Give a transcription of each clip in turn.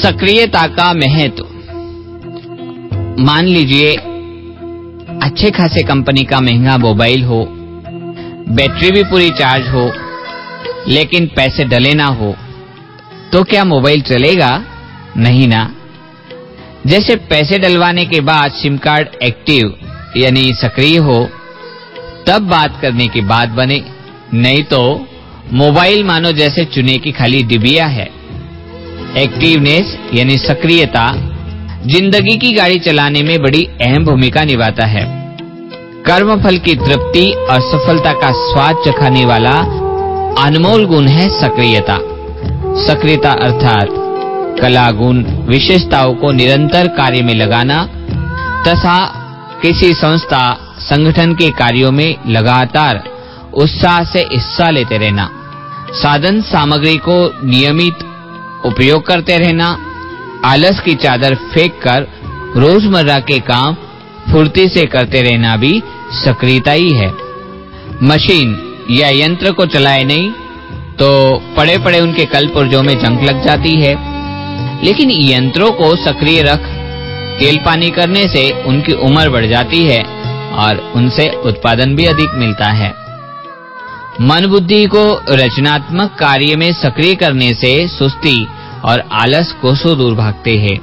सक्रियता का महत्व। मान लीजिए अच्छे खासे कंपनी का महंगा मोबाइल हो, बैटरी भी पूरी चार्ज हो, लेकिन पैसे डले ना हो, तो क्या मोबाइल चलेगा? नहीं ना। जैसे पैसे डलवाने के बाद सिम कार्ड एक्टिव यानी सक्रिय हो, तब बात करने की बात बने, नहीं तो मोबाइल मानो जैसे चूने की खाली डिबिया है। एक्टिवनेस यानी सक्रियता जिंदगी की गाड़ी चलाने में बड़ी अहम भूमिका निभाता है। कर्मफल की तृप्ति और सफलता का स्वाद चखाने वाला अनमोल गुण है सक्रियता। सक्रियता अर्थात कला गुण विशेषताओं को निरंतर कार्य में लगाना तथा किसी संस्था संगठन के कार्यों में लगातार उत्साह से हिस्सा लेते रहना, साधन सामग्री को नियमित उपयोग करते रहना, आलस की चादर फेंककर रोजमर्रा के काम फुर्ती से करते रहना भी सक्रियता ही है। मशीन या यंत्र को चलाए नहीं तो पड़े पड़े उनके कल पुर्जों में जंग लग जाती है, लेकिन यंत्रों को सक्रिय रख तेल पानी करने से उनकी उम्र बढ़ जाती है और उनसे उत्पादन भी अधिक मिलता है। मन बुद्धि को रचनात्मक कार्य में सक्रिय करने से सुस्ती और आलस कोसों दूर भागते हैं।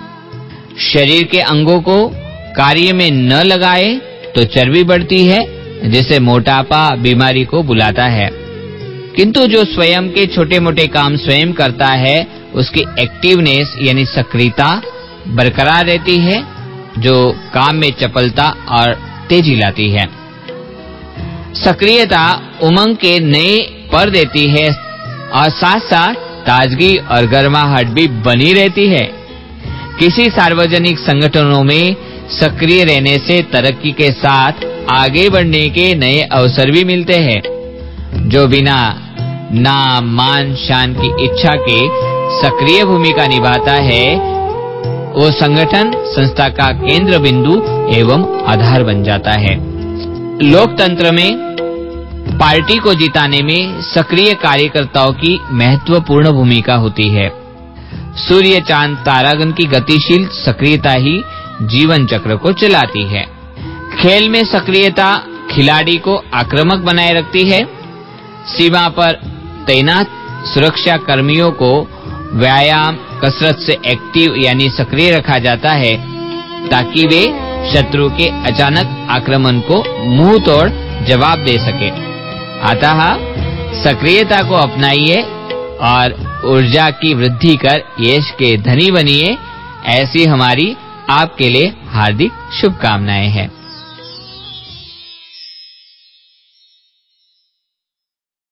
शरीर के अंगों को कार्य में न लगाए तो चर्बी बढ़ती है, जिसे मोटापा बीमारी को बुलाता है। किंतु जो स्वयं के छोटे-मोटे काम स्वयं करता है, उसकी एक्टिवनेस यानी सक्रियता बरकरार रहती है, जो काम में चपलता और तेजी लाती है। सक्रियता उमंग के नए पर देती है और साथ-साथ ताजगी और गर्माहट भी बनी रहती है। किसी सार्वजनिक संगठनों में सक्रिय रहने से तरक्की के साथ आगे बढ़ने के नए अवसर भी मिलते हैं। जो बिना नाम मान शान की इच्छा के सक्रिय भूमिका निभाता है, वो संगठन संस्था का केंद्र बिंदु एवं आधार बन जाता है। लोकतंत्र में पार्टी को जिताने में सक्रिय कार्यकर्ताओं की महत्वपूर्ण भूमिका होती है। सूर्य चांद तारागण की गतिशील सक्रियता ही जीवन चक्र को चलाती है। खेल में सक्रियता खिलाड़ी को आक्रामक बनाए रखती है। सीमा पर तैनात सुरक्षा कर्मियों को व्यायाम कसरत से एक्टिव यानी सक्रिय रखा जाता है, ताकि वे शत्रु के अचानक आक्रमण को मुंह तोड़ जवाब दे सके। अतः सक्रियता को अपनाइए और ऊर्जा की वृद्धि कर यश के धनी बनिए। ऐसी हमारी आपके लिए हार्दिक शुभकामनाएं हैं।